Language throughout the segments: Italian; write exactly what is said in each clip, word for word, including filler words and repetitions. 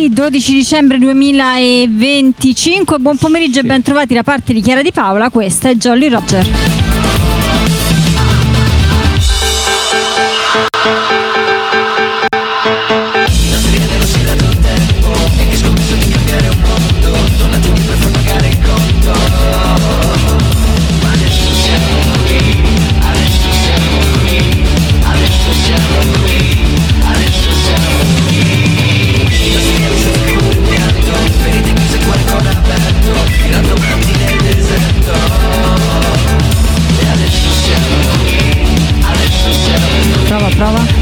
venerdì dodici dicembre duemilaventicinque. Buon pomeriggio e ben trovati da parte di Chiara Di Paola. Questa è Jolly Roger. Prova, prova.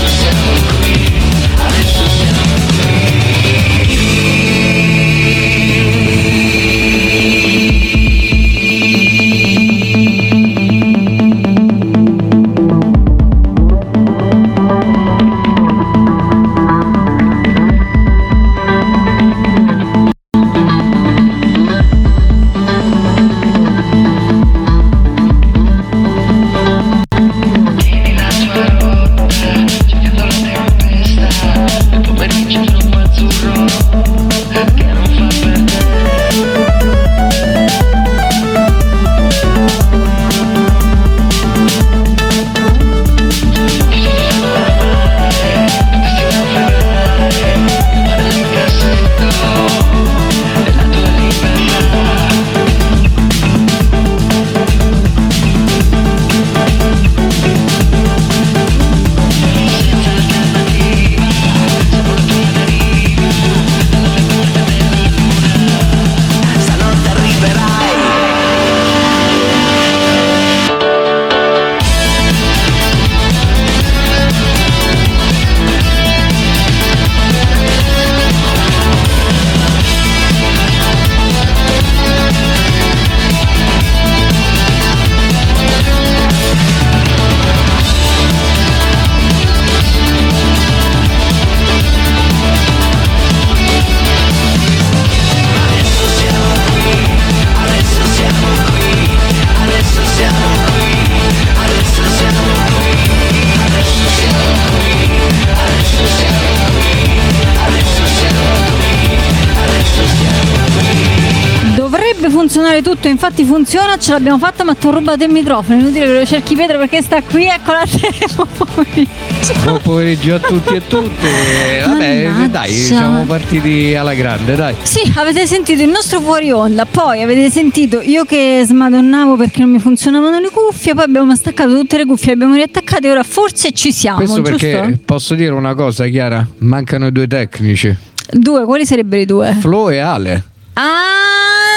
Funzionare tutto, infatti funziona, ce l'abbiamo fatta, ma ti ho rubato il microfono. Inutile che lo cerchi Pietro perché sta qui, eccola a te. Buon pomeriggio. Buon pomeriggio a tutti e tutte. Vabbè, Mannaggia. dai, siamo partiti alla grande, dai. Sì, avete sentito il nostro fuori onda, poi avete sentito io che smadonnavo perché non mi funzionavano le cuffie, poi abbiamo staccato tutte le cuffie, le abbiamo riattaccate e ora forse ci siamo. Questo perché giusto? posso dire una cosa, Chiara? Mancano i due tecnici. Due, quali sarebbero i due? Flo e Ale. Ah!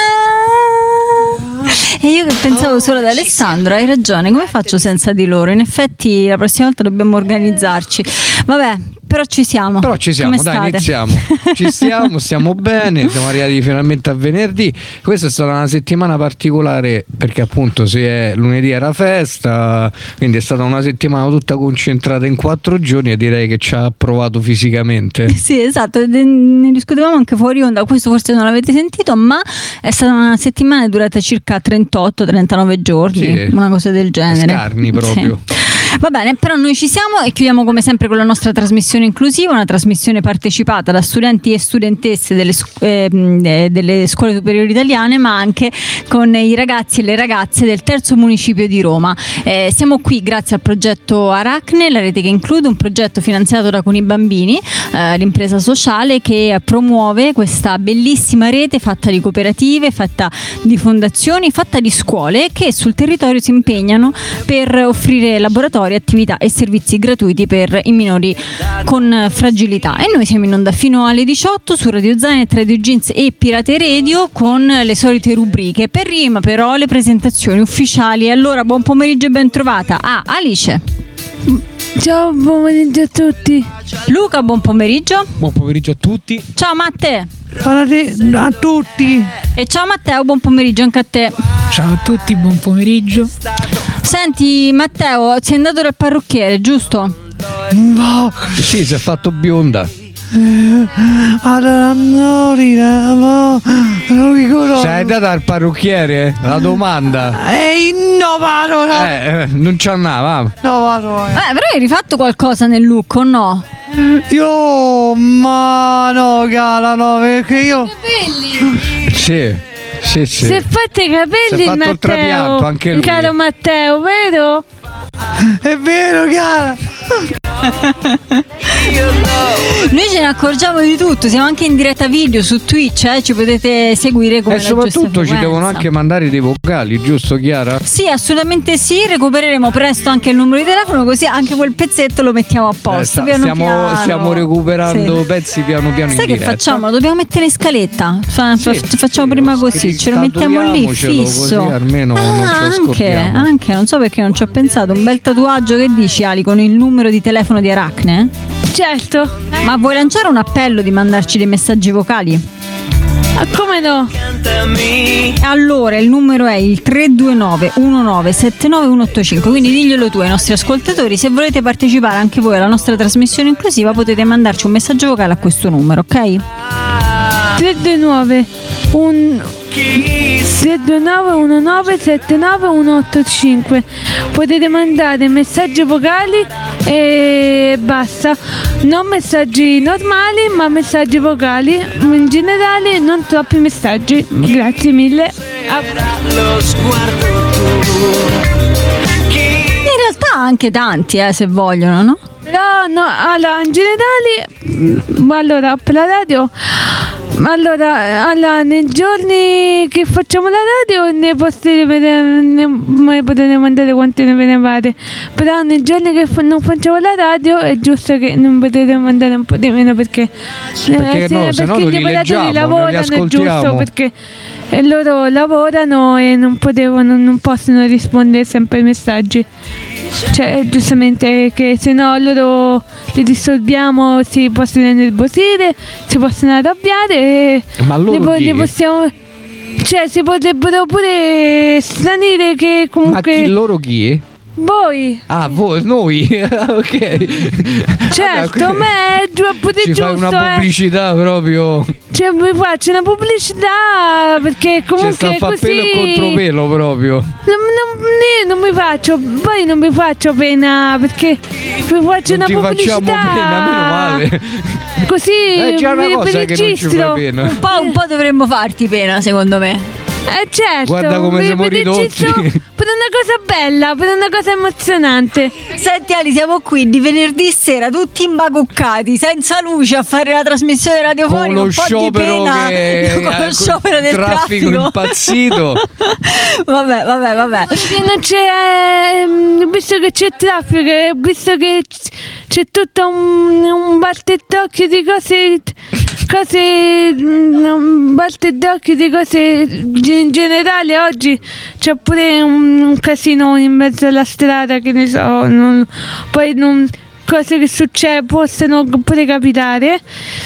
E io che pensavo solo ad Alessandro, hai ragione, come faccio senza di loro? In effetti la prossima volta dobbiamo organizzarci. Vabbè, però ci siamo. Però ci siamo, Come dai, state? iniziamo. Ci stiamo, stiamo bene, siamo arrivati finalmente a venerdì. Questa è stata una settimana particolare perché appunto si è, lunedì era festa, quindi è stata una settimana tutta concentrata in quattro giorni e direi che ci ha provato fisicamente. Sì, esatto, ne discutevamo anche fuori onda, questo forse non l'avete sentito, ma è stata una settimana durata circa trentotto trentanove giorni, Sì, una cosa del genere. Scarni proprio. Sì. Va bene, però noi ci siamo e chiudiamo come sempre con la nostra trasmissione inclusiva, una trasmissione partecipata da studenti e studentesse delle, eh, delle scuole superiori italiane, ma anche con i ragazzi e le ragazze del terzo municipio di Roma. Eh, siamo qui grazie al progetto Aracne, la rete che include, un progetto finanziato da Con i Bambini, eh, l'impresa sociale che promuove questa bellissima rete fatta di cooperative, fatta di fondazioni, fatta di scuole che sul territorio si impegnano per offrire laboratori, attività e servizi gratuiti per i minori con fragilità. E noi siamo in onda fino alle diciotto su Radio Zanet, Radio Jeans e Pirate Radio con le solite rubriche. Per prima però le presentazioni ufficiali. Allora, buon pomeriggio e ben trovata a Alice. Ciao, buon pomeriggio a tutti. Luca, buon pomeriggio. Buon pomeriggio a tutti. Ciao Matteo. A tutti. E ciao Matteo, buon pomeriggio anche a te. Ciao a tutti, buon pomeriggio. Senti Matteo, sei andato dal parrucchiere, giusto? No. Sì, si è fatto bionda. Allora, no, no, non ricordo. Sei andata al parrucchiere? La domanda. Ehi, no, parola. Eh, eh, non ci andava. No, parola. Eh, però hai rifatto qualcosa nel look o no? Io, ma no, cara, no, perché io... Sì, sì, sì. Si è fatto i capelli, Si è fatto il trapianto, Matteo, anche lui. caro Matteo, vero? È vero, cara. Noi ce ne accorgiamo di tutto, siamo anche in diretta video su Twitch, eh? Ci potete seguire come E la giusta soprattutto ci frequenza. devono anche mandare dei vocali, giusto Chiara? Sì, assolutamente sì, recupereremo presto anche il numero di telefono, così anche quel pezzetto lo mettiamo a Eh, posto. sta- piano stiamo, piano. stiamo recuperando Sì. pezzi piano piano Sai in che diretta. facciamo? Lo dobbiamo mettere in scaletta. Fa- fa- Sì, facciamo sì, prima lo così, ce lo mettiamo lì statuiamocelo, fisso. così almeno non ci Ah, anche, scordiamo. anche, non so perché non ci ho pensato. Un bel tatuaggio, che dici Ali, con il numero di telefono di Aracne? Certo. Ma vuoi lanciare un appello di mandarci dei messaggi vocali? Ma come no? Allora, il numero è il tre due nove uno nove sette nove uno otto cinque, quindi diglielo tu ai nostri ascoltatori. Se volete partecipare anche voi alla nostra trasmissione inclusiva, potete mandarci un messaggio vocale a questo numero, ok? tre due nove uno nove sette nove uno otto cinque. Potete mandare messaggi vocali e basta, non messaggi normali ma messaggi vocali in generale, non troppi messaggi. Grazie mille. A- In realtà anche tanti, eh, se vogliono, no? No, no, allora in generale, mm, allora per la radio, allora, allora nei giorni che facciamo la radio ne potete, ne, ne potete mandare quante ne ve ne pare, però nei giorni che fa- non facciamo la radio è giusto che non potete mandare un po' di meno, perché, Perché no, se no perché non gli li operatori leggiamo, non li lavorano, è giusto, ascoltiamo. perché e loro lavorano e non potevano, non possono rispondere sempre ai messaggi. Cioè, giustamente, che se no loro li disturbiamo, si possono innervosire, si possono arrabbiare e Ma loro li, po- chi? li possiamo. Cioè, si potrebbero pure stranire che Ma comunque. chi, loro chi? Voi, Ah, voi, noi? ok. certo, Vabbè, ma è giu- pure ci fai giusto, una eh. pubblicità proprio. Cioè, mi faccio una pubblicità perché Ci sta comunque a fa così. pelo e contropelo proprio. Non, non, né, non mi faccio, poi non mi faccio pena perché mi faccio Non ti una facciamo pubblicità. pena, meno male. Così Eh, c'è una mi cosa che non ci fa registro. pena. Un po', un po' dovremmo farti pena, secondo me. Eh certo, Guarda come mi- siamo mi ridotti. registro per una cosa bella, per una cosa emozionante. Senti Ali, siamo qui di venerdì sera tutti imbacuccati, senza luce, a fare la trasmissione radiofonica. Con lo un po' sciopero di pena, che con lo col sciopero del traffico traffico impazzito. Vabbè, vabbè, vabbè. Perché non c'è, ehm, visto che c'è traffico, e visto che c- c'è tutto un, un baltettocchio di cose, cose, mm, un baltettocchio di cose in generale. Oggi c'è pure un, un casino in mezzo alla strada, che ne so, non- poi non, cose che succedono possono pure capitare.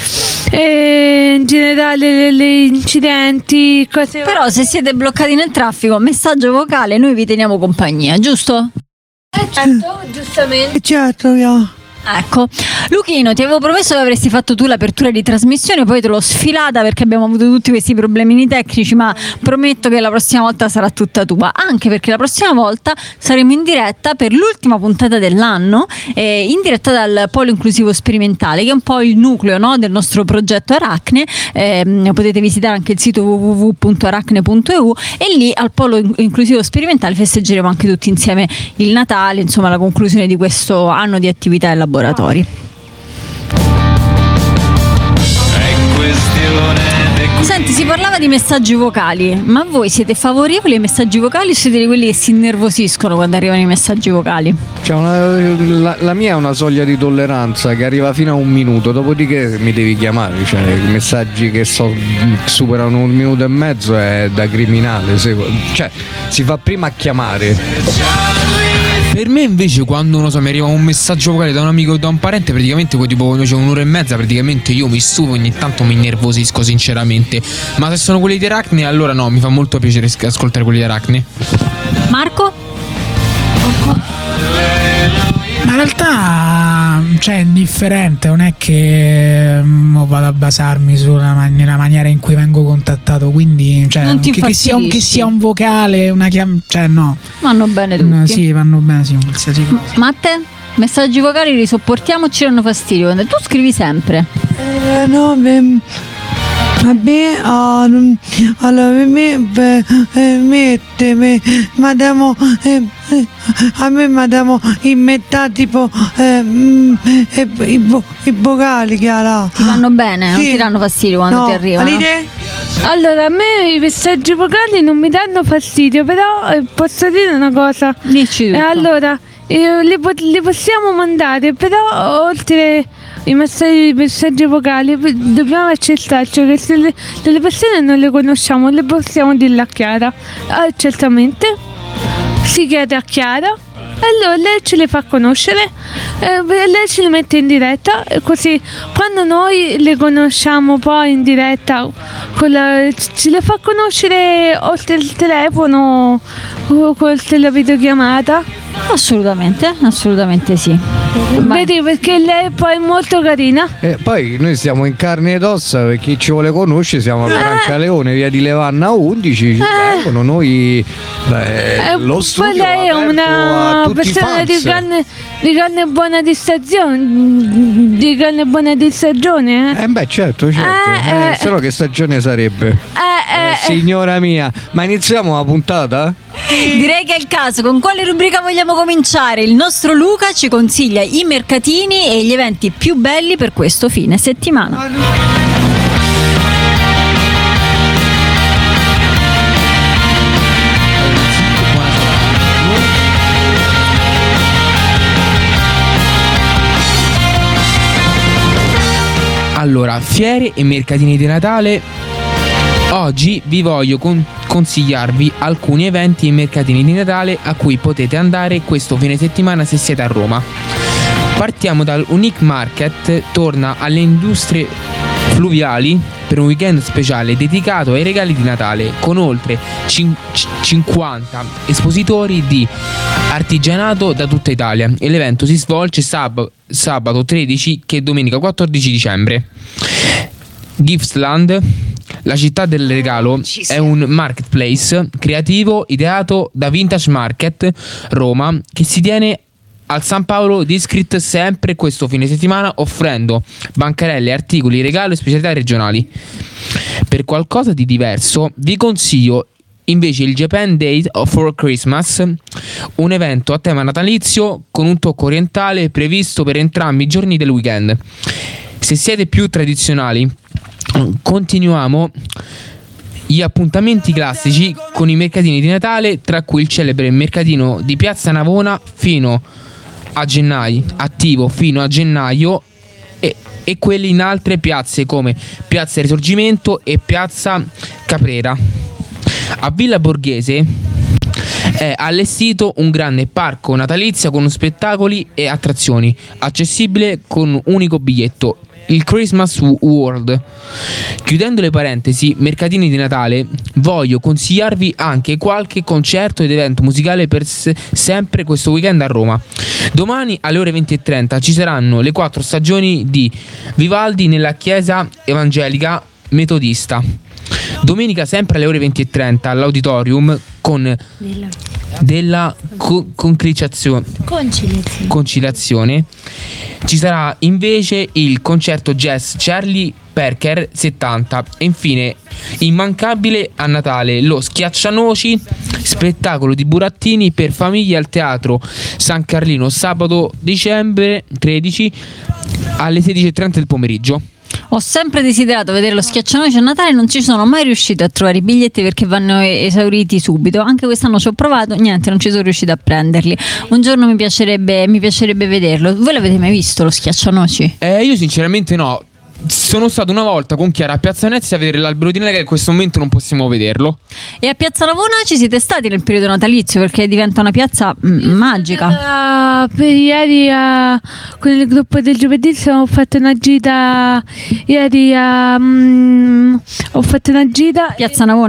E in generale gli incidenti, cose. Però se siete bloccati nel traffico, messaggio vocale, noi vi teniamo compagnia, giusto? Eh, certo, giustamente. Certo, io. Ecco, Luchino, ti avevo promesso che avresti fatto tu l'apertura di trasmissione, poi te l'ho sfilata perché abbiamo avuto tutti questi problemini tecnici, ma prometto che la prossima volta sarà tutta tua, anche perché la prossima volta saremo in diretta per l'ultima puntata dell'anno, eh, in diretta dal Polo Inclusivo Sperimentale, che è un po' il nucleo, no, del nostro progetto Aracne. Eh, potete visitare anche il sito w w w punto aracne punto e u e lì al Polo Inclusivo Sperimentale festeggeremo anche tutti insieme il Natale, insomma la conclusione di questo anno di attività e laboratori. Senti, si parlava di messaggi vocali, ma voi siete favorevoli ai messaggi vocali o siete di quelli che si innervosiscono quando arrivano i messaggi vocali? Cioè una- la, la mia è una soglia di tolleranza che arriva fino a un minuto, dopodiché mi devi chiamare. Cioè, i messaggi che so, superano un minuto e mezzo è da criminale. Se- cioè, si fa prima a chiamare. Per me invece quando non so, mi arriva un messaggio vocale da un amico o da un parente, praticamente poi tipo c'è un'ora e mezza, praticamente io mi stufo, ogni tanto mi innervosisco sinceramente. Ma se sono quelli di Aracne, allora no, mi fa molto piacere sc- ascoltare quelli di Aracne. Marco? Ma in realtà, cioè, è indifferente, non è che mm, vado a basarmi sulla man- nella maniera in cui vengo contattato, quindi cioè, Non ti che, che, sia un, che infastidisci. sia un vocale, una chiam- cioè no. Vanno bene tutti. No, sì, vanno bene, sì, qualsiasi cosa. Matte? Messaggi vocali li sopportiamo o ci danno fastidio? Tu scrivi sempre. Eh, no, beh, a me, ah, non- allora, a me, beh, eh, mette, me, ma diamo, eh, eh, a me mi diamo in metà tipo eh, mm, eh, i, vo- i vocali, Chiara. Ti vanno bene, non Sì. ti danno fastidio quando No, ti arrivano. Alide? Allora, a me i messaggi vocali non mi danno fastidio, però eh, posso dire una cosa. Dici tutto. Eh, allora, eh, li, po- li possiamo mandare, però oltre i messaggi, i messaggi vocali p- dobbiamo accertarci che se le, delle persone non le conosciamo, le possiamo dirle a Chiara. Ah, certamente, si chiede a Chiara. Allora lei ce le fa conoscere, eh, lei ce le mette in diretta, e così quando noi le conosciamo poi in diretta con la- ce le fa conoscere oltre il telefono o con la videochiamata. Assolutamente, assolutamente sì. Vai. Vedi, perché lei poi è molto carina. E poi noi siamo in carne ed ossa, per chi ci vuole conoscere siamo a Brancaleone, via di Levanna undici, ci vengono, noi beh, Eh, lo poi studio lei è aperto una a tutti i persona di fans. carne, di carne buona di stagione, di carne buona di stagione. Eh? Eh beh certo, certo, Eh, eh, eh. se no che stagione sarebbe? Eh, eh, Eh, signora mia, ma iniziamo la puntata? Direi che è il caso. Con quale rubrica vogliamo cominciare? Il nostro Luca ci consiglia i mercatini e gli eventi più belli per questo fine settimana. Allora, fiere e mercatini di Natale. Oggi vi voglio con- consigliarvi alcuni eventi e mercatini di Natale a cui potete andare questo fine settimana se siete a Roma. Partiamo dal Unique Market, torna alle industrie fluviali per un weekend speciale dedicato ai regali di Natale con oltre cin- c- cinquanta espositori di artigianato da tutta Italia e l'evento si svolge sab- sabato tredici che domenica quattordici dicembre. Giftsland, la città del regalo, è un marketplace creativo ideato da Vintage Market Roma che si tiene al San Paolo District sempre questo fine settimana, offrendo bancarelle, articoli, regalo e specialità regionali. Per qualcosa di diverso vi consiglio invece il Japan Day for Christmas, un evento a tema natalizio con un tocco orientale previsto per entrambi i giorni del weekend. Se siete più tradizionali, continuiamo gli appuntamenti classici con i mercatini di Natale, tra cui il celebre mercatino di Piazza Navona fino a gennaio, attivo fino a gennaio, e, e quelli in altre piazze come Piazza Risorgimento e Piazza Caprera. A Villa Borghese è allestito un grande parco natalizio con spettacoli e attrazioni, accessibile con un unico biglietto, il Christmas World. Chiudendo le parentesi, mercatini di Natale, voglio consigliarvi anche qualche concerto ed evento musicale per se- sempre questo weekend a Roma. Domani alle ore venti e trenta ci saranno le quattro stagioni di Vivaldi nella chiesa evangelica metodista. Domenica sempre alle ore venti e trenta all'auditorium con della co- conciliazione. Conciliazione. conciliazione ci sarà invece il concerto jazz Charlie Parker settanta e infine immancabile a Natale lo Schiaccianoci, spettacolo di burattini per famiglie al Teatro San Carlino sabato dicembre tredici alle sedici e trenta del pomeriggio. Ho sempre desiderato vedere lo Schiaccianoci a Natale, non ci sono mai riuscita a trovare i biglietti perché vanno esauriti subito. Anche quest'anno ci ho provato, niente, non ci sono riuscita a prenderli. Un giorno mi piacerebbe, mi piacerebbe vederlo. Voi l'avete mai visto lo Schiaccianoci? Eh, io sinceramente no. Sono stato una volta con Chiara a Piazza Venezia a vedere l'albero di Natale, che in questo momento non possiamo vederlo. E a Piazza Navona ci siete stati nel periodo natalizio perché diventa una piazza mm, magica. Uh, per ieri uh, con il gruppo del giovedì ho fatto una gita ieri uh, mm, ho fatto una gita Piazza Navona?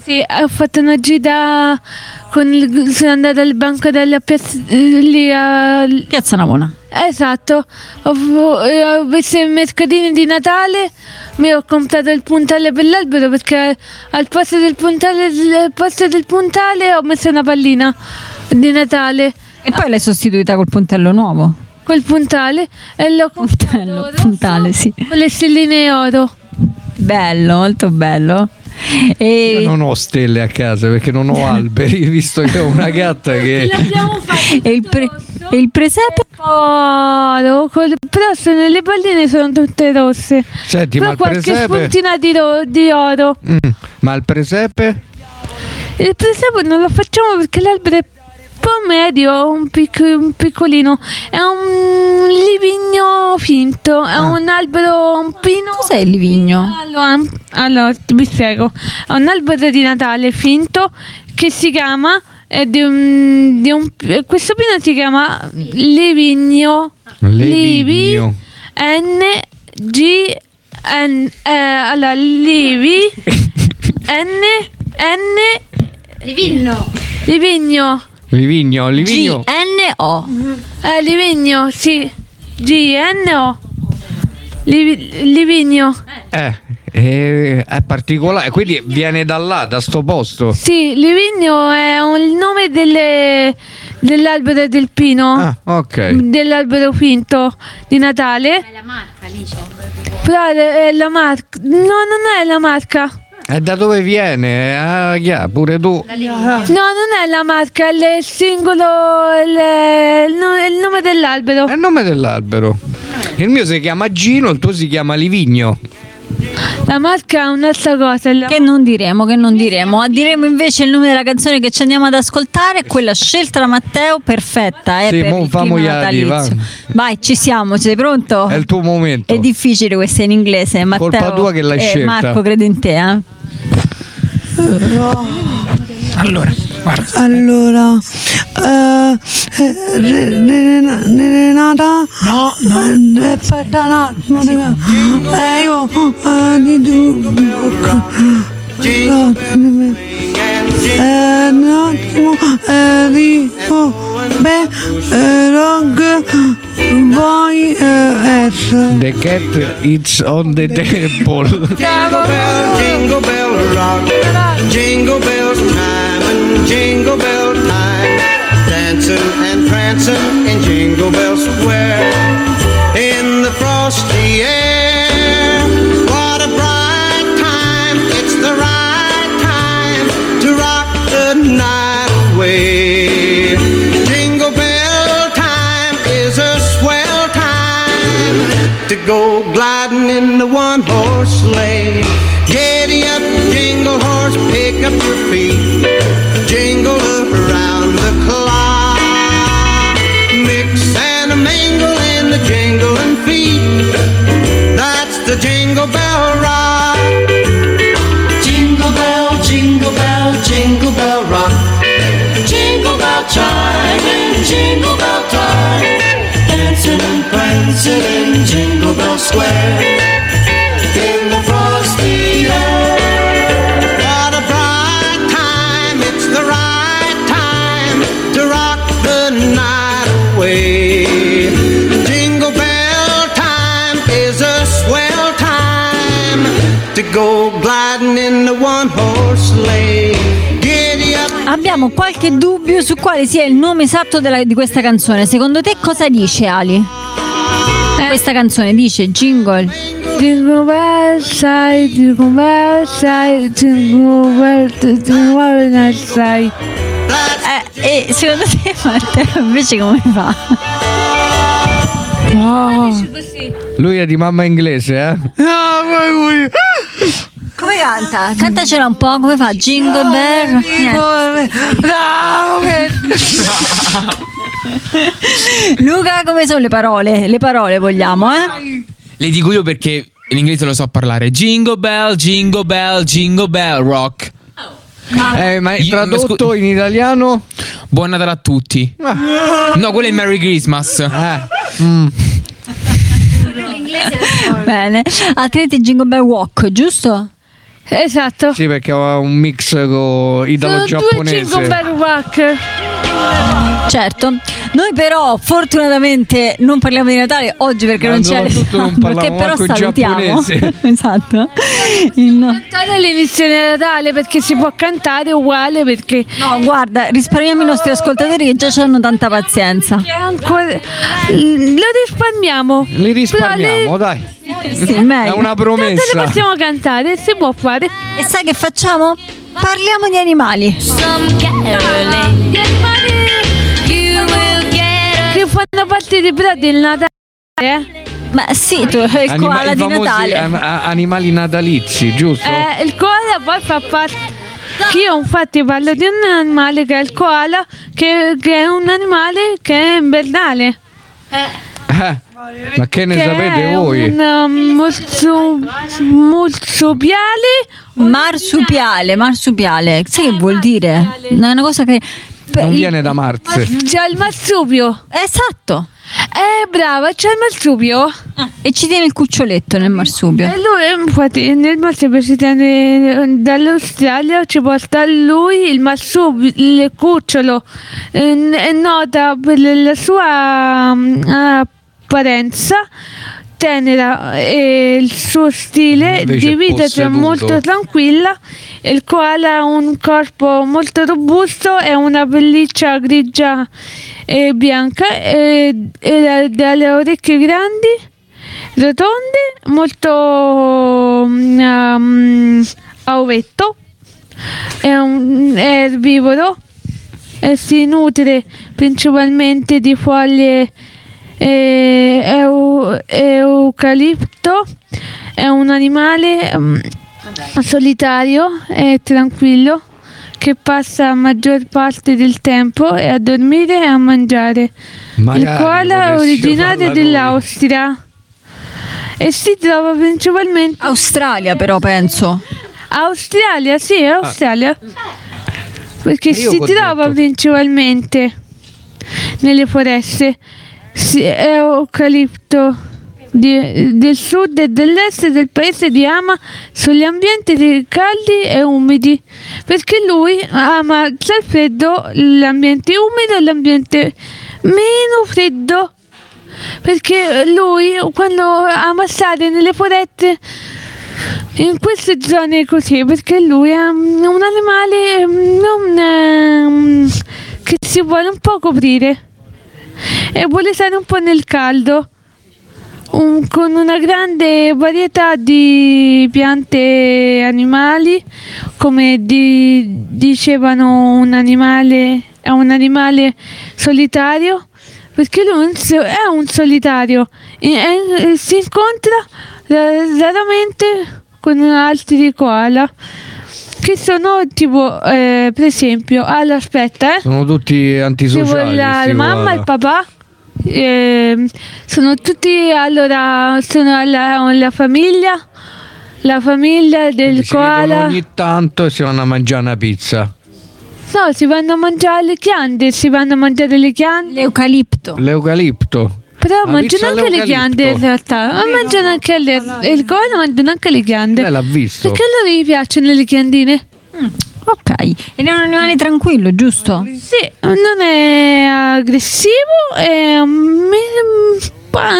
Sì, ho fatto una gita con il, sono andata al banco della piazza lì a Piazza Navona. esatto, ho, ho visto i mercatini di Natale, mi ho comprato il puntale per l'albero perché al posto del puntale al posto del puntale ho messo una pallina di Natale. E poi l'hai sostituita col puntello nuovo. Quel puntale e l'ho comprato Puntello, rosso puntale, sì. con le stelline oro. Bello, molto bello. E... Io non ho stelle a casa perché non ho alberi, visto che ho una gatta che... L'abbiamo fatto E il, pre- e il presepe? oro, col- però sono, le palline sono tutte rosse. Senti, Poi ma il qualche presepe... spuntina di, ro- di oro. Mm, ma il presepe? Il presepe non lo facciamo perché l'albero è un po' medio, un, pic- un piccolino. È un livigno finto, è Ah. un albero, un pino. Cos'è il livigno? Allora, allora, vi spiego. È un albero di Natale finto che si chiama è di un, di un questo pino si chiama livigno. Livigno. N G N eh, allora Livi N N Livigno. Livigno Livigno, G Livigno. N O. eh, Livigno sì G N O Livi- Livigno Eh, eh, è particolare, quindi viene da là, da sto posto. sì, Livigno è un- il nome delle, dell'albero del pino, Ah, ok. dell'albero finto di Natale. È la marca, Licio. Però è la marca. No, non è la marca. E da dove viene? Ah, yeah, pure tu. No, non è la marca, è il singolo, il, il no- il nome dell'albero. È il nome dell'albero. Il mio si chiama Gino, il tuo si chiama Livigno. La marca è un'altra cosa. la- Che non diremo, che non diremo. Ma diremo invece il nome della canzone che ci andiamo ad ascoltare, quella scelta da Matteo, perfetta, eh, Sì, per mo il famo clima iadi, natalizio. va. Vai, ci siamo, sei pronto? È il tuo momento. È difficile questa in inglese, Matteo. Colpa tua che l'hai eh, scelta. Marco, credo in te, eh. Allora, guarda. Allora, eh, eh, Re- Re- Renata? No, no. Eh, Aspetta un attimo, raga. Eh, io, eh, di tu. Eh, un attimo, eh, dico, beh, eh, rock, poi, eh, S. The cat it's on the table. Jingle bell, jingle bell rock, jingle bell time and jingle bell time, dancing and prancing in Jingle Bell Square, in the frosty air. What a bright time! It's the right time to rock the night away. Jingle bell time is a swell time to go gliding in the one-horse sleigh. Giddy up, jingle horse, pick up your feet, jingle around the clock. Mix and a mingle in the jingling feet. That's the Jingle Bell Rock. Jingle bell, jingle bell, jingle bell rock. Jingle bell chime in Jingle Bell time, dancing and prancing in Jingle Bell Square, in the frosty air. What a bright time, it's the right time to rock the night away. Jingle bell time is a swell time to go gliding in the one-horse sleigh. Giddy up. Abbiamo qualche dubbio su quale sia il nome esatto della- di questa canzone. Secondo te cosa dice, Ali? Eh. Questa canzone dice jingle. Jingle bell side, jingle bell side, jingle bell, jingle bell side. Eh, e secondo te Matteo invece come fa? Lui è di mamma inglese, eh? Come canta? Cantacela un po', come fa? Jingle bell. Niente. Luca, come sono le parole? Le parole vogliamo, eh? Le dico io perché in inglese lo so parlare. Jingle bell, jingle bell, jingle bell rock. Eh, ma è Io- tradotto scu- in italiano? Buon Natale a tutti. No, quello è Merry Christmas. Eh. Mm. Bene. Altrimenti Jingle Bell Walk, giusto? Esatto. Sì, perché aveva un mix con italo-giapponese. Sono due Jingle Bell Rock. Certo, noi però fortunatamente non parliamo di Natale oggi perché Ma non c'è soprattutto non perché parliamo però manco in salutiamo. giapponese. Esatto. Il no. Cantare l'edizione di Natale perché si può cantare uguale perché No, guarda, risparmiamo i nostri ascoltatori che già hanno tanta pazienza. è ancora lo risparmiamo. Li risparmiamo, Però dai. Sì, È meglio. una le, tanto le promessa. possiamo cantare, si può fare. E sai che facciamo? Parliamo di animali. Gli animali che fanno parte di però del Natale, eh? Ma sì, tu il Anima- koala i di famosi Natale. an- a- animali natalizi, giusto? Eh, il koala poi fa parte. Io infatti parlo di un animale che è il koala, che, che è un animale che è invernale. Eh, ma che ne che sapete è voi? un um, morsu- marsupiale. Marsupiale, marsupiale. Sai che vuol dire? È una cosa che Non viene da Marze. C'è il marsupio. Esatto. Eh, brava, c'è il marsupio. E ci tiene il cuccioletto nel marsupio. E lui, infatti, nel marsupio si tiene dall'Australia, ci porta lui il marsupio, il cucciolo. Eh, è nota per la sua mm, apparenza tenera e il suo stile Invece di vita è posseduto. molto tranquilla. Il koala ha un corpo molto robusto e una pelliccia grigia e bianca e, e dalle orecchie grandi, rotonde, molto um, a ovetto. È un è erbivoro e si nutre principalmente di foglie e eu- eucalipto. È un animale um, solitario e tranquillo che passa la maggior parte del tempo a dormire e a mangiare. Magari Il koala è potessimo originario farla dell'Austria e si trova principalmente Australia però penso. Australia, sì, Australia. Perché Io si ho trova detto. principalmente nelle foreste si- eucalipto di- del sud e dell'est del paese di ama sugli ambienti di- caldi e umidi, perché lui ama sia il freddo, l'ambiente umido e l'ambiente meno freddo, perché lui quando ama stare nelle foreste in queste zone così, perché lui è um, un animale um, non, ehm, che si vuole un po' coprire e vuole stare un po' nel caldo, un- con una grande varietà di piante e animali, come di- dicevano un animale, è un animale solitario, perché lui è un so- è un solitario e, e si incontra ra- raramente con altri koala che sono tipo eh, per esempio allora, aspetta eh Sono tutti tipo antisociali. la, sti la mamma koala. e il papà ehm, sono tutti allora sono la, la famiglia la famiglia del Quindi si vedono koala. ogni tanto e si vanno a mangiare una pizza. No, si vanno a mangiare le chiande, si vanno a mangiare le chiande. L'eucalipto. L'eucalipto. Però La mangiano pizza anche le all'eucalipto. chiande in realtà. Ma mangiano anche le, il koala mangiano anche le chiande. Lei l'ha visto. Perché a loro gli piacciono le chiandine? Ok. Ed è un animale tranquillo, giusto? Sì, non è aggressivo, è un mi-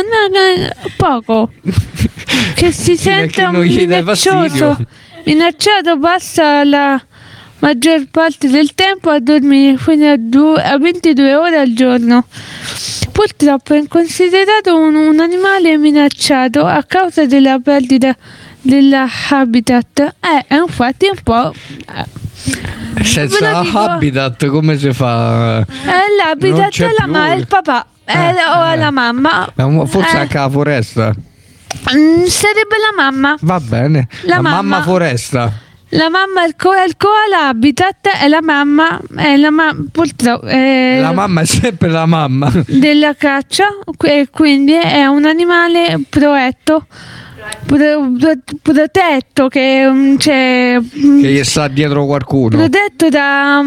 po- poco. Che si Sì, perché sente non gli dai minaccioso. fastidio. Minacciato passa la maggior parte del tempo a dormire fino a, due, a ventidue ore al giorno. Purtroppo è considerato un, un animale minacciato a causa della perdita dell'habitat. Eh, è infatti un po'. eh, Senza ve lo dico. habitat come si fa? È l'habitat Non c'è è la più. ma- il papà è Eh, la- o eh. la mamma. È un- Forse Eh, anche la foresta. mm, sarebbe la mamma. Va bene. La La, mamma. mamma. foresta. La mamma il, co- il koala habitat è la mamma è la ma- purtroppo è La mamma è sempre la mamma. della caccia e quindi è un animale protetto pro- pro- protetto che mm, c'è mm, Che gli sta dietro qualcuno. protetto da,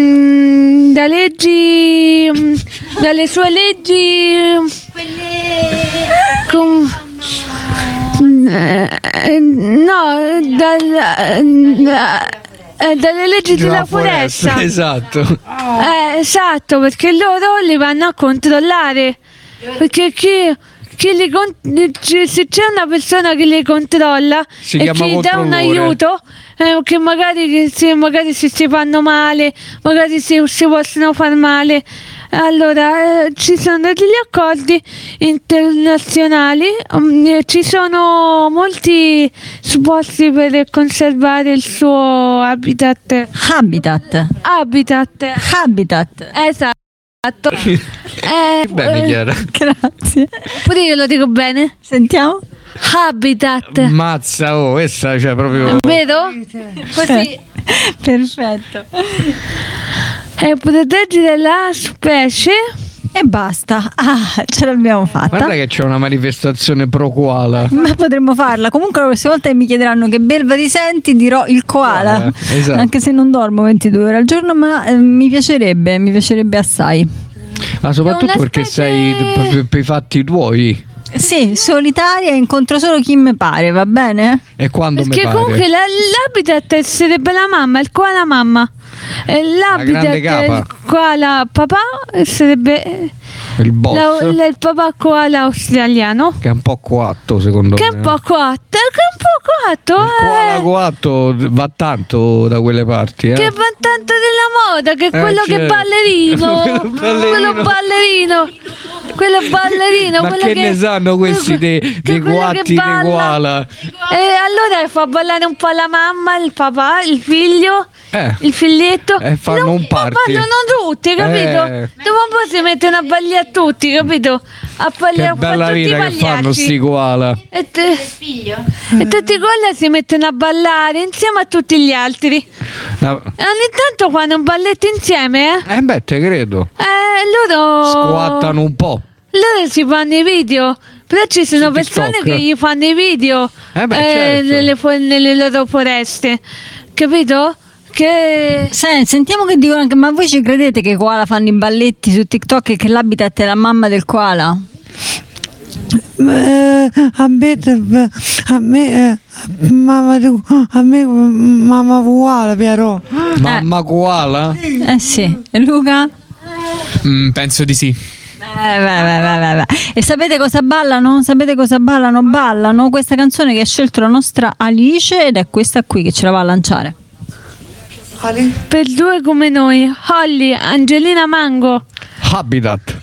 mm, da leggi mm, dalle sue leggi mm, con- mm, eh, Eh, no, dal, eh, dalle leggi della, della foresta. foresta. Esatto. Eh, esatto, perché loro li vanno a controllare. Perché chi, chi li con- se c'è una persona che li controlla si e chi dà un aiuto, eh, che magari, che se, magari se si fanno male, magari se si possono far male. Allora, eh, ci sono degli accordi internazionali, um, ci sono molti sforzi per conservare il suo habitat. Habitat. Habitat. Habitat. Esatto. eh, Bene, Chiara. Grazie. Pure io lo dico bene. Sentiamo. Habitat. Mazza, oh, questa cioè proprio. Vedo? Così. Perfetto. E proteggere la specie. E basta. Ah, ce l'abbiamo fatta. Guarda che c'è una manifestazione pro koala. Ma potremmo farla. Comunque la prossima volta che mi chiederanno che belva ti senti, dirò il koala. Eh, esatto. Anche se non dormo ventidue ore al giorno, ma eh, mi piacerebbe, mi piacerebbe assai. Ma soprattutto perché specie... sei proprio per i fatti tuoi. Sì, solitaria, incontro solo chi mi pare, va bene? E quando mi Perché pare. comunque la, l'habitat sarebbe la mamma, il koala mamma. E l'habitat il koala papà sarebbe il boss. La, la, il papà koala australiano. Che è un po' coatto secondo che me. Che è un po' coatto, che è un po' coatto. Il koala eh. coatto va tanto da quelle parti. Eh. Che va tanto della moda, che è eh, quello certo. che è ballerino. ballerino. Quello ballerino. Quello ballerino. Ma che, che ne sanno questi dei, dei guatti di koala? E allora fa ballare un po' la mamma, il papà, il figlio, eh. il figlietto. E fanno non, un party. Ballano tutti, capito? Eh. Dopo un po' si mettono a ballare tutti, capito? A ballare che bella vita che fanno sti koala. E, te, e tutti i koala si mettono a ballare insieme a tutti gli altri. No. Ogni tanto fanno un balletto insieme, eh? Eh beh, te credo. Eh, loro squattano un po'. Loro si fanno i video, però ci sono persone che gli fanno i video eh beh, eh, certo. nelle, nelle loro foreste, capito? Che... Sen, sentiamo che dicono anche, ma voi ci credete che i koala fanno i balletti su TikTok e che l'habitat è la mamma del koala? Eh, a me, a me, eh, mamma, a me, mamma koala, Piero. Mamma koala? Eh sì. E Luca? Mm, penso di sì. Eh, vai, vai, vai, vai. E sapete cosa ballano? Sapete cosa ballano? Ballano questa canzone che ha scelto la nostra Alice ed è questa qui che ce la va a lanciare. Per due come noi, Holly, Angelina Mango. Habitat.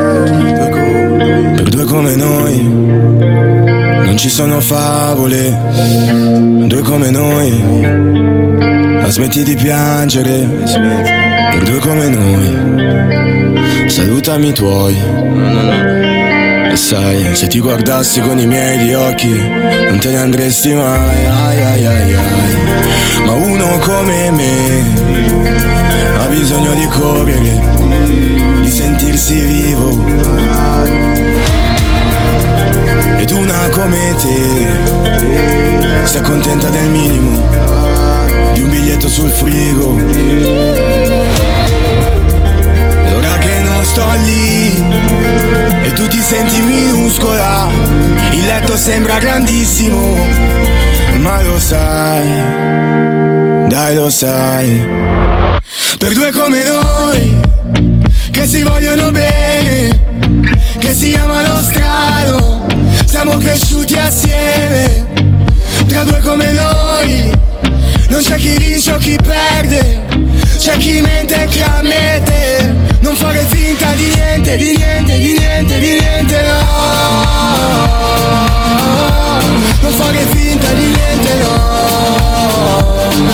Per due come noi non ci sono favole. Due come noi, la smetti di piangere. Per due come noi, salutami i tuoi. E sai, se ti guardassi con i miei di occhi non te ne andresti mai, ai, ai, ai, ai. Ma uno come me ha bisogno di correre, di sentirsi vivo. Ed una come te si accontenta del minimo, di un biglietto sul frigo. E ora che non sto lì e tu ti senti minuscola, il letto sembra grandissimo, ma lo sai, dai lo sai. Per due come noi, che si vogliono bene, che si amano strano, siamo cresciuti assieme. Tra due come noi, non c'è chi vince o chi perde, c'è chi mente e chi ammette. Non fare finta di niente, di niente, di niente, di niente, no. Non fare finta di niente, no.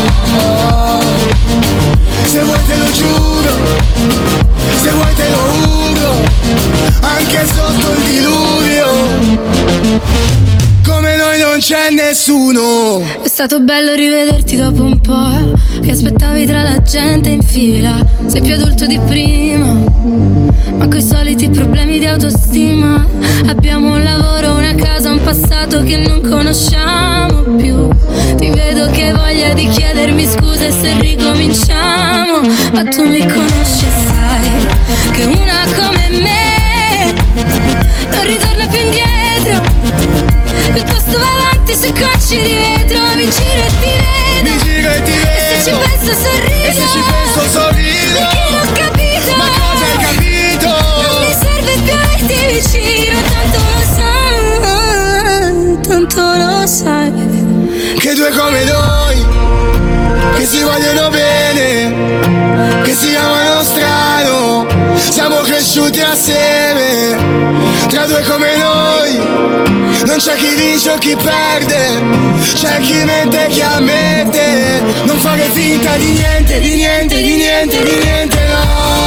Se vuoi te lo giuro, se vuoi te lo giuro, anche sotto il diluvio, come noi non c'è nessuno. È stato bello rivederti dopo un po', che aspettavi tra la gente in fila. Sei più adulto di prima, ma coi soliti problemi di autostima. Abbiamo un lavoro, una casa, un passato che non conosciamo più. Ti vedo che hai voglia di chiedermi scusa e se ricominciamo, ma tu mi conosci e sai che una come me non ritorna più indietro, piuttosto va avanti Tutti sui cocci di vetro, mi giro e ti vedo, mi giro e ti vedo, e se ci penso sorrido, e se ci penso sorrido, perché non ho capito, ma cosa hai capito? Non mi serve più averti vicino, tanto lo sai, tanto lo sai, che due come noi, che si vogliono bene, che si amano strano, siamo cresciuti assieme, tra due come noi, non c'è chi vince o chi perde, c'è chi mente e chi ammette, non fare finta di niente, di niente, di niente, di niente, no,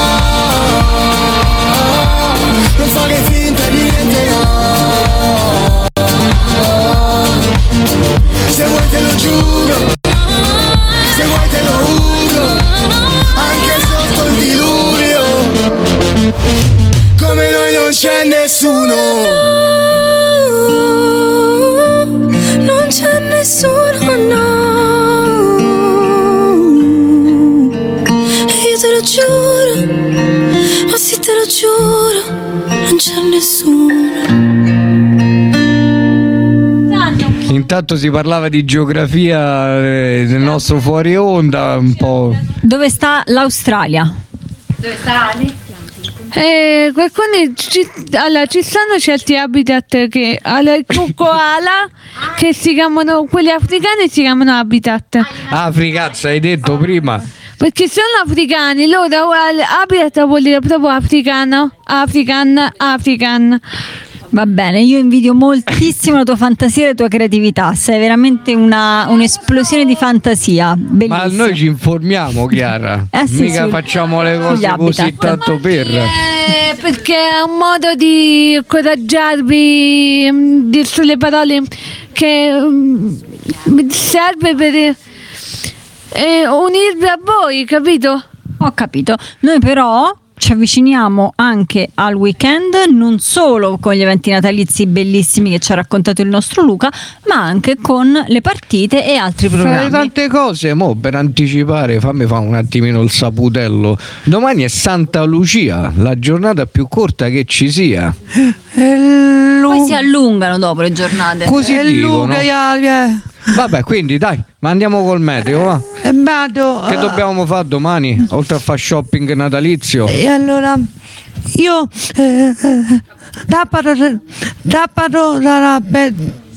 non fare finta di niente, no, se vuoi te lo giuro, se vuoi te lo uso, anche sotto il diluvio, come noi non c'è nessuno, non c'è nessuno, no, e io te lo giuro, ma sì te lo giuro, non c'è nessuno. Intanto si parlava di geografia eh, del nostro fuori onda, un po'. Dove sta l'Australia? Dove sta eh, qualcuno ci, allora, ci sono certi habitat che allora, koala che si chiamano, quelli africani si chiamano habitat. Africazza, hai detto prima. Perché sono africani, loro habitat vuol dire proprio africano, african, african. Va bene, io invidio moltissimo la tua fantasia e la tua creatività, sei veramente una, un'esplosione di fantasia, bellissima. Ma noi ci informiamo, Chiara, eh sì, mica sì, facciamo le cose così tanto per... Eh, perché è un modo di incoraggiarvi, mh, dire sulle parole che mh, serve per eh, unirvi a voi, capito? Ho capito, noi però ci avviciniamo anche al weekend, non solo con gli eventi natalizi bellissimi che ci ha raccontato il nostro Luca, ma anche con le partite e altri programmi. Fai tante cose, mo per anticipare, fammi fare un attimino il saputello. Domani è Santa Lucia, la giornata più corta che ci sia. Poi si allungano dopo le giornate. Così dicono. Luca, Vabbè, quindi dai, ma andiamo col meteo, va? E vado. Che dobbiamo fare domani, oltre a fare shopping natalizio? E allora io eh, eh, tappato tappato dalla per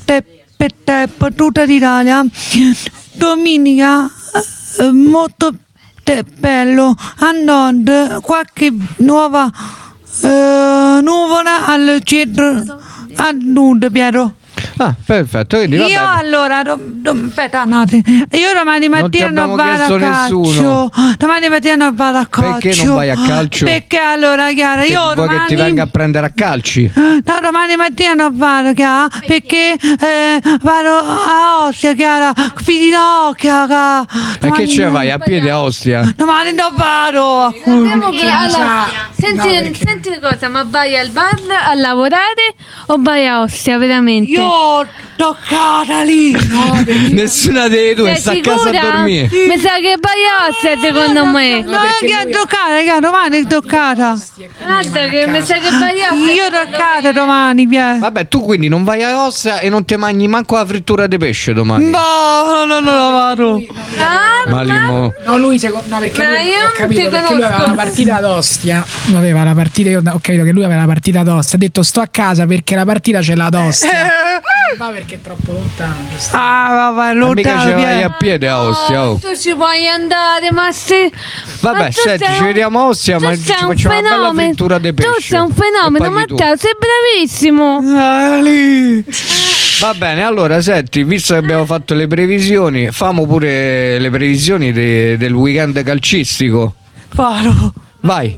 tutta l'Italia, domenica eh, molto te- bello, a nord qualche nuova eh, nuvola al centro, a nord, Piero. Ah, perfetto, quindi va Io bene. allora, do, do, aspetta un attimo. Io domani mattina Non non, ti abbiamo vado a chiesto nessuno. calcio. Domani mattina non vado a calcio. Perché non vai a calcio? Perché allora, Chiara, Che io vuoi domani... che ti venga a prendere a calci? No, domani mattina non vado, Chiara, perché eh, vado a Ostia, Chiara, Finocchia, Chiara. E che ce vai a piedi a Ostia? Domani non vado. Andiamo che- allora, senti, senti una cosa, ma vai al bar a lavorare o vai a Ostia veramente? Io toccata lì. No, Nessuna delle due sta Sei a casa a sicura? dormire. Mi sa che vai a Ostia secondo me. no, che è toccata, Chiara, domani è toccata. Guarda che mi sa che vai a Ostia. Io toccata domani, Piera. Vabbè, tu quindi non vai a Ostia e non ti mangi manco la frittura di pesce domani. No, no, no, no, vado. Ah, Ma limo- No, lui secondo no, perché Ma lui, io ho non capito, ti perché lui aveva conosco. la partita ad Ostia. Aveva la partita, io ho capito che lui aveva la partita ad Ostia. Ha detto sto a casa perché la partita ce l'ha ad Ostia. Ma perché è troppo lontano. giusto? Ah, vabbè, Ma mica lontano, ce vai Piera. a piedi a Ostia, oh. tu ci puoi andare, ma se... Vabbè, ma tu senti, sei ci un- vediamo a Ostia, tu ma sei ci un facciamo una bella fenomeno. frittura di pesce. Tu sei un E fenomeno, paghi tu. Matteo, sei bravissimo. Ah, lì. Va bene, allora senti, visto che abbiamo fatto le previsioni, famo pure le previsioni de- del weekend calcistico. Vado. Vai.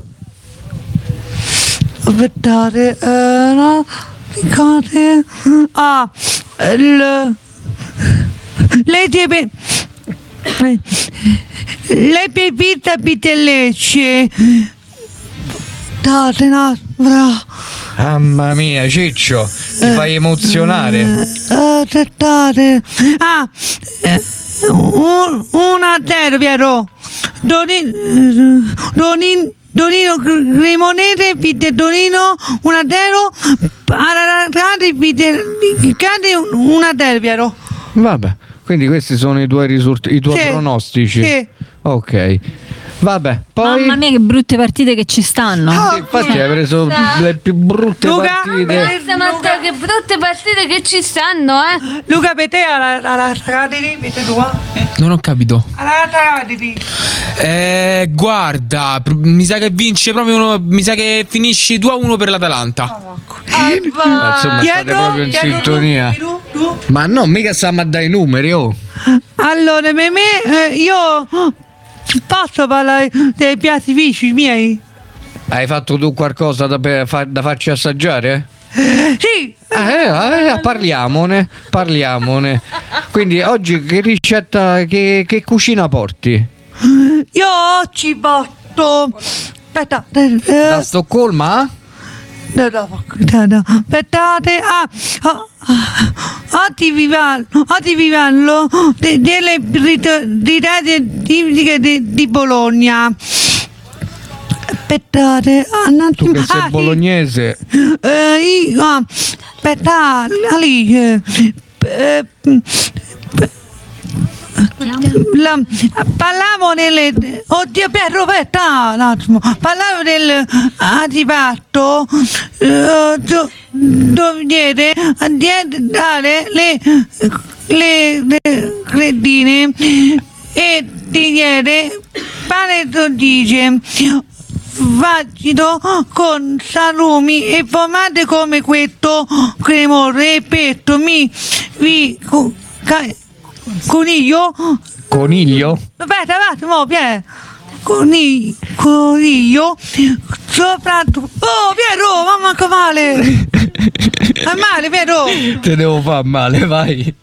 Aspettate, eh, no, ricordate. Ah, il, le tue le bevite vitellecce. Date una bravo. Mamma mia, Ciccio, ti fai emozionare. Aspettate. Ah, eh, un, una a zero, Piero. Donin, Donin, Donino Cremonese, vide Donino, una tero, Ararati, vide Cade, una tero. Vabbè, quindi questi sono i tuoi risultati, i tuoi Sì, pronostici. sì. Ok. Vabbè, poi Mamma mia che brutte partite che ci stanno. Sì, infatti hai preso le più brutte Luca? partite. Questa matta, che brutte partite che ci stanno, eh? Luca, per te alla Ragati, vede tua? Non ho capito. Alla Ragati. Eh, guarda, pr- mi sa che vince proprio uno. Mi sa che finisce due a uno per l'Atalanta. Ma insomma, state proprio in sintonia. Ma no, mica stiamo a dare i numeri, oh. Allora, per me, eh, io posso parlare dei piatti tipici miei? Hai fatto tu qualcosa da, per- fa- da farci assaggiare? Sì. Eh, eh, parliamone, parliamone. Quindi oggi che ricetta, che, che cucina porti? Io oggi porto. Aspetta, eh, Da Stoccolma? no, no, no, no. Aspettate, ah, ah, ah, oggi vi parlo, oggi vi parlo de- delle ricette tipiche di, di Bologna. Aspettate, ah, un Tu attimo. che sei Ah, sì. bolognese. Eh, io, ah, aspettate, Alice. Eh, La, parlavo delle oddio Pietro aspetta un attimo parlavo del antipasto eh, do, dove viene a dare le le, le cretine e ti viene pane tortice vagido con salumi e formate come questo cremoso e petto mi vi co- ca- coniglio Coniglio? aspetta aspetta mo Pier coniglio coniglio soprattutto oh Piero mamma che male è male Piero Te devo far male, vai.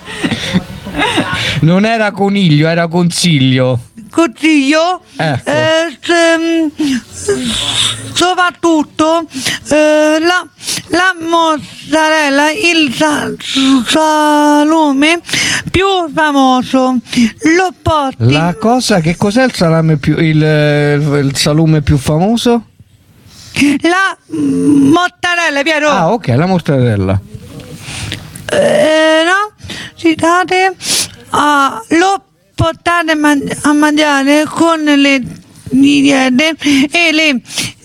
Non era coniglio, era consiglio. consiglio Ecco. eh, se- soprattutto eh, la, la mozzarella il sa- salame più famoso lo porti La cosa, che cos'è il salame più, il, il salume più famoso? la mm, mozzarella Piero Ah, ok, la mortadella. eh, no citate ah, lo portate man- a mangiare con le diete e le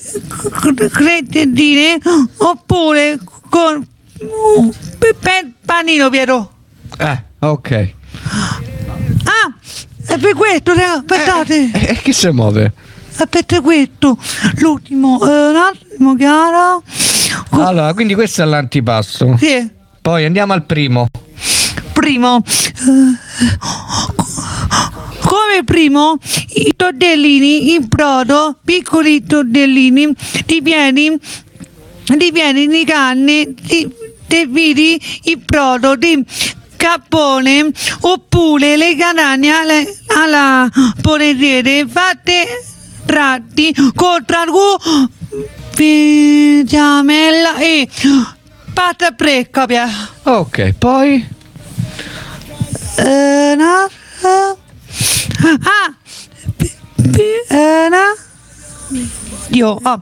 cretine oppure con per panino Piero Eh, ok. ah è per questo raga, aspettate E eh, chi si muove? è per questo l'ultimo eh, un attimo Chiara Allora, quindi questo è l'antipasto. sì Poi andiamo al primo. primo eh, come primo i tortellini in brodo piccoli tortellini ripieni ripieni di carne di, di vidi in brodo di cappone oppure le castagne alle- alla polentiere fatte tratti con ragù piamella e pasta fresca Pia. Ok, poi Eh, no, eh. Ah, p- p- eh, no. Io, ah.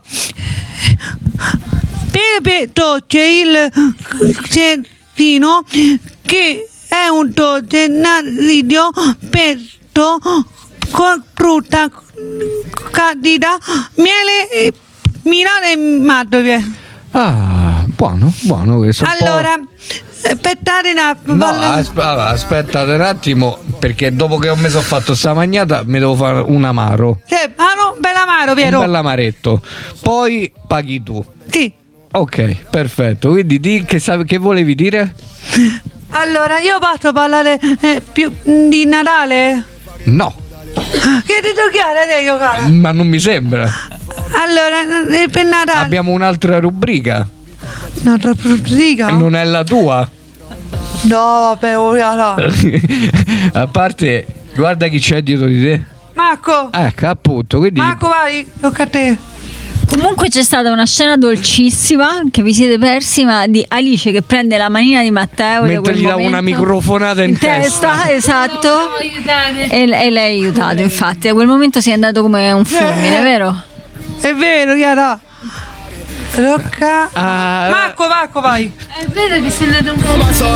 Per dolce il cestino che è un dolce naviglio pesto con frutta candida, miele e milano e mandorle. ah, buono, buono questo. un po'- Allora, aspettate un attimo. No, voglio- asp- allora, aspettate un attimo, perché dopo che mi sono fatto sta magnata mi devo fare un amaro. Sì, ah no, bell'amaro, Un Piero. bell'amaretto. Poi paghi tu. Sì. Ok, perfetto. Quindi di che, sa- che volevi dire? Allora, io posso parlare eh, più di Natale? No, Che ti toccare adesso, cara? ma non mi sembra. Allora, eh, per Natale. Abbiamo un'altra rubrica. Un'altra rubrica? Non è la tua. No, vabbè, ora no. A parte, guarda chi c'è dietro di te. Marco, Ecco, appunto, quindi Marco, vai, tocca a te. Comunque c'è stata una scena dolcissima che vi siete persi, ma di Alice che prende la manina di Matteo da mentre quel gli dà momento una microfonata in, in testa, esatto, Aiutate. e, e lei ha aiutato, infatti a quel momento si è andato come un fulmine, vero? È vero, Chiara. Rocca. Ah, Marco, Marco, vai. È vero che sei andato un po'.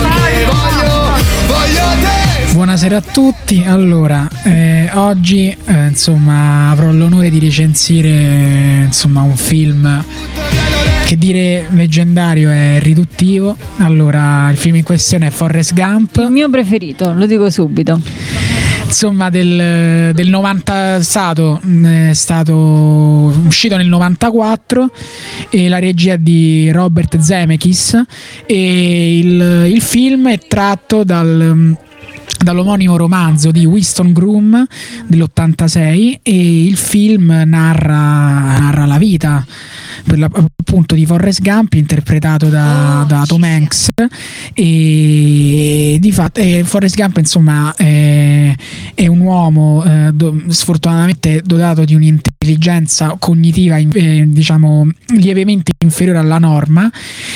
Buonasera a tutti. Allora, eh, oggi eh, insomma avrò l'onore di recensire insomma un film che dire leggendario è riduttivo. Allora, il film in questione è Forrest Gump. Il mio preferito, lo dico subito. Insomma, del, del novanta stato, è stato uscito nel novantaquattro, e la regia di Robert Zemeckis, e il, il film è tratto dal dall'omonimo romanzo di Winston Groom dell'ottantasei, e il film narra, narra la vita per la, appunto di Forrest Gump, interpretato da, da Tom Hanks, e di fatto eh, Forrest Gump insomma è, è un uomo eh, do, sfortunatamente dotato di un'intelligenza cognitiva eh, diciamo lievemente inferiore alla norma,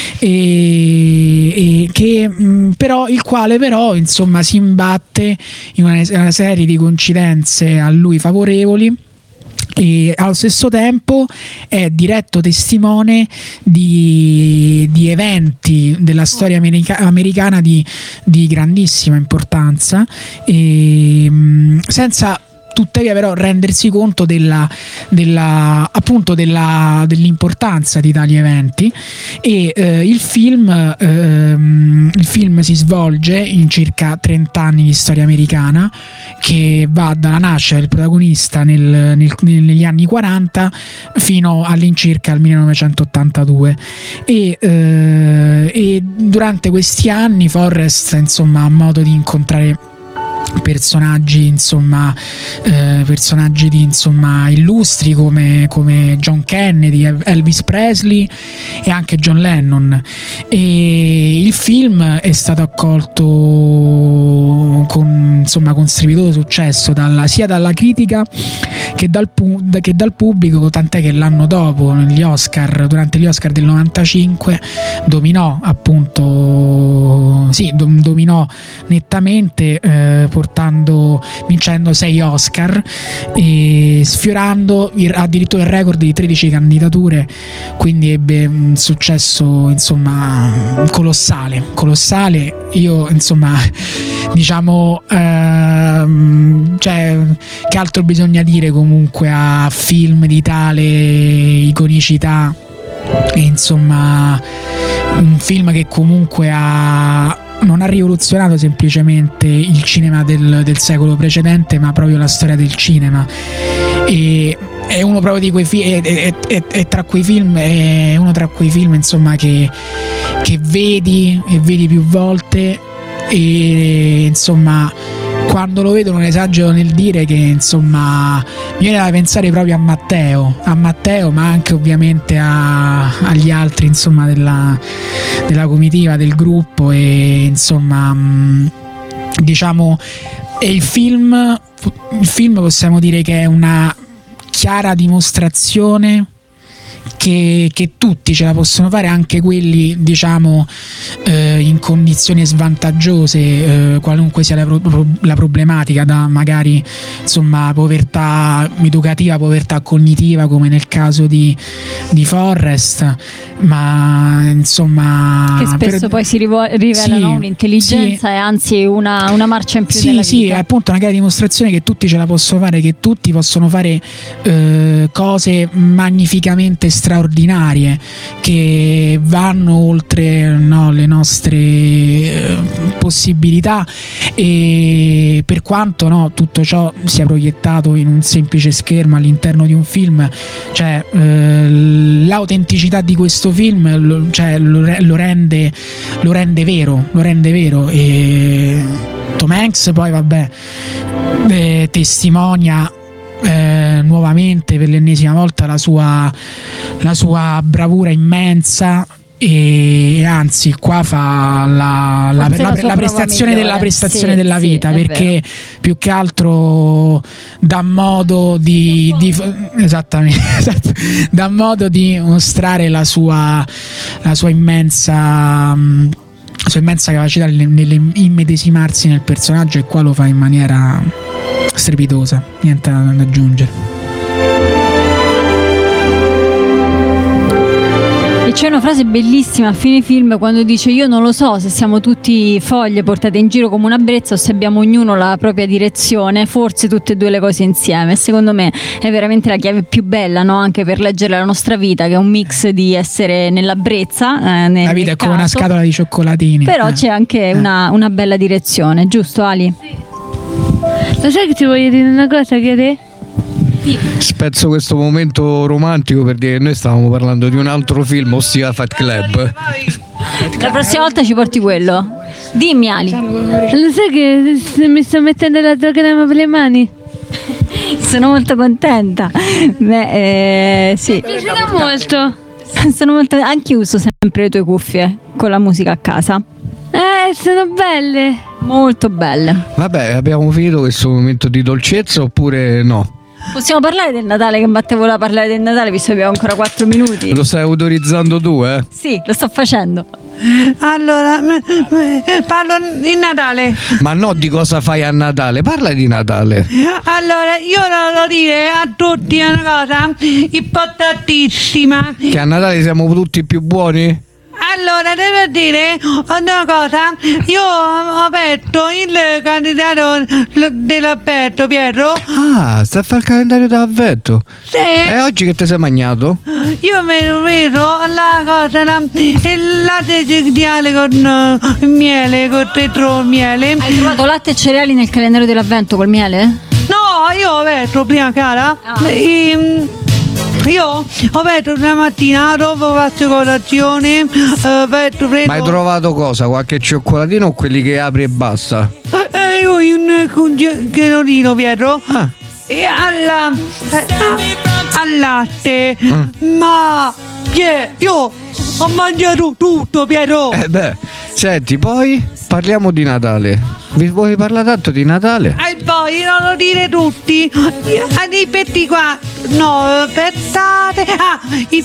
e, e che mh, però il quale però insomma si imbatte in una, una serie di coincidenze a lui favorevoli, e allo stesso tempo è diretto testimone di, di eventi della storia america- americana di, di grandissima importanza, e mh, senza tuttavia però rendersi conto della, della, appunto della, dell'importanza di tali eventi. E eh, il film ehm, il film si svolge in circa trenta anni di storia americana, che va dalla nascita del protagonista nel, nel, negli anni quaranta fino all'incirca al millenovecentottantadue, e, eh, e durante questi anni Forrest insomma ha modo di incontrare personaggi insomma eh, personaggi di insomma illustri come, come John Kennedy, Elvis Presley e anche John Lennon, e il film è stato accolto con insomma con strepitoso successo dalla, sia dalla critica che dal, che dal pubblico, tant'è che l'anno dopo gli Oscar, durante gli Oscar del novantacinque, dominò appunto sì dominò nettamente, eh, portando vincendo sei Oscar e sfiorando il, addirittura il record di tredici candidature, quindi ebbe un successo insomma colossale colossale Io insomma diciamo ehm, cioè che altro bisogna dire comunque a film di tale iconicità, e insomma un film che comunque ha non ha rivoluzionato semplicemente il cinema del, del secolo precedente, ma proprio la storia del cinema, e è uno proprio di quei film, è, è, è tra quei film è uno tra quei film insomma che, che vedi e vedi più volte, e insomma quando lo vedo non esagero nel dire che insomma mi viene da pensare proprio a Matteo a Matteo ma anche ovviamente a, agli altri insomma della, della comitiva, del gruppo, e insomma mh, diciamo è il film il film possiamo dire che è una chiara dimostrazione Che, che tutti ce la possono fare, anche quelli diciamo eh, in condizioni svantaggiose, eh, qualunque sia la, pro- la problematica, da magari insomma povertà educativa, povertà cognitiva come nel caso di, di Forrest, ma insomma che spesso per... poi si rivo- rivelano sì, un'intelligenza sì. e anzi una, una marcia in più sì, nella sì, vita. è appunto una chiara dimostrazione che tutti ce la possono fare, che tutti possono fare eh, cose magnificamente straordinarie che vanno oltre no, le nostre eh, possibilità, e per quanto no, tutto ciò sia proiettato in un semplice schermo all'interno di un film, cioè eh, l'autenticità di questo film lo, cioè, lo, lo rende lo rende vero lo rende vero e Tom Hanks poi vabbè eh, testimonia Eh, nuovamente per l'ennesima volta la sua, la sua bravura immensa, e anzi qua fa la, la, la, la, la prestazione della prestazione sì, della vita, sì, perché più che altro dà modo di, di esattamente esatto, dà modo di mostrare la sua la sua immensa la sua immensa capacità nell'immedesimarsi nel personaggio, e qua lo fa in maniera strepitosa, niente da aggiungere. E c'è una frase bellissima a fine film quando dice: io non lo so se siamo tutti foglie portate in giro come una brezza o se abbiamo ognuno la propria direzione, forse tutte e due le cose insieme. Secondo me è veramente la chiave più bella, no? Anche per leggere la nostra vita, che è un mix di essere nella brezza, eh, nel la vita è come caso, una scatola di cioccolatini, però eh. c'è anche una, una bella direzione, giusto Ali? Lo sai che ti voglio dire una cosa, Chiede? Spezzo questo momento romantico per dire che noi stavamo parlando di un altro film, ossia Fight Club. La prossima volta ci porti quello. Dimmi Ali. Lo sai che mi sto mettendo la tua crema per le mani? Sono molto contenta. Beh, eh, sì. Mi piace molto. Sono molto. Anche io uso sempre le tue cuffie con la musica a casa. Eh, sono belle. Molto belle. Vabbè, abbiamo finito questo momento di dolcezza oppure no? Possiamo parlare del Natale, che Matteo voleva parlare del Natale visto che abbiamo ancora quattro minuti. Lo stai autorizzando tu, eh? Sì, lo sto facendo. Allora, m- m- parlo di Natale. Ma no di cosa fai a Natale, parla di Natale. Allora, io voglio dire a tutti una cosa importantissima. Che a Natale siamo tutti più buoni? Allora, devo dire una cosa, io ho aperto il calendario dell'Alberto, Pietro. Ah, sta a fare il calendario d'avvento. Sì. E oggi che ti sei mangiato? Io mi vedo la cosa, la, il latte cereale con uh, il miele, con dentro il miele. Hai trovato latte e cereali nel calendario dell'avvento col miele? No, io ho aperto prima cara. Ah. E, io ho aperto una mattina, dopo faccio colazione, ho aperto preso. Ma hai trovato cosa? Qualche cioccolatino o quelli che apri e basta? Eh, io un congelatino, Pietro. Ah. E alla eh, al latte. Mm. Ma Pie, io ho mangiato tutto, Pietro. Eh beh, senti, poi parliamo di Natale. Vi vuoi parlare tanto di Natale? E poi non lo dire tutti. I petti qua. No, aspettate. Ah, i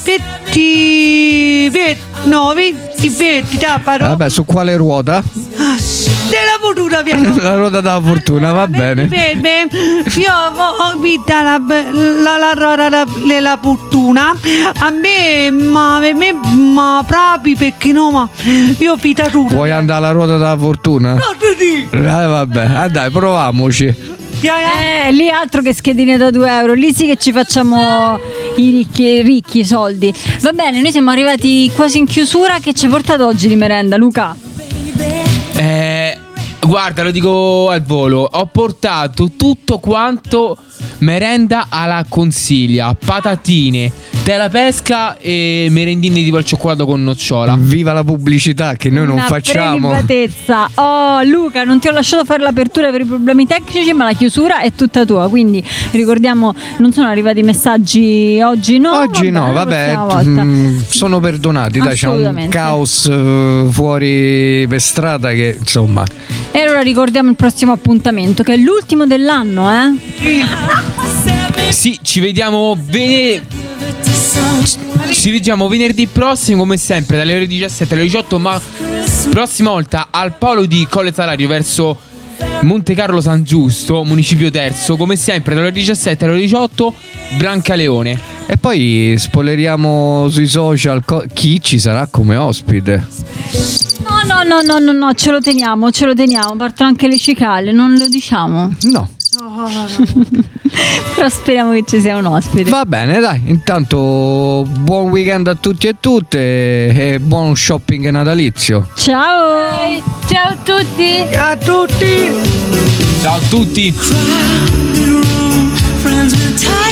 petti. Pet, no, i petti, tappano. Vabbè, su quale ruota? Della fortuna, Pietro. La ruota della fortuna, va bene. Bene, io ho visto la, la, la ruota della fortuna. A me, ma a me, ma proprio perché no, ma io ho vita tutto. Vuoi andare alla ruota della fortuna? No, sì. Eh, vabbè, ah, dai, proviamoci. Eh, lì altro che schedine da due euro, lì sì che ci facciamo i ricchi, ricchi i soldi. Va bene, noi siamo arrivati quasi in chiusura. Che ci hai portato oggi di merenda, Luca? Eh, guarda, lo dico al volo. Ho portato tutto quanto merenda alla consiglia: patatine, della pesca e merendine tipo al cioccolato con nocciola. Viva la pubblicità che noi non Una facciamo. prelibatezza. Oh Luca, non ti ho lasciato fare l'apertura per i problemi tecnici, ma la chiusura è tutta tua. Quindi ricordiamo, non sono arrivati messaggi oggi, no? Oggi no, vabbè, mh, sono perdonati, dai, c'è un caos uh, fuori per strada che insomma. E allora ricordiamo il prossimo appuntamento, che è l'ultimo dell'anno, eh? Sì, ci vediamo venerdì. Ci vediamo venerdì prossimo, come sempre, dalle ore diciassette alle diciotto, ma prossima volta al polo di Colle Salario verso Monte Carlo San Giusto, municipio terzo, come sempre dalle ore diciassette alle ore diciotto, Brancaleone. E poi spoileriamo sui social co- chi ci sarà come ospite. No, no, no, no, no, no, ce lo teniamo, ce lo teniamo, partono anche le cicale, non lo diciamo. No. Però speriamo che ci sia un ospite. Va bene, dai, intanto buon weekend a tutti e tutte e buon shopping natalizio. Ciao. Ciao a tutti. A tutti. Ciao a tutti. Friends with time.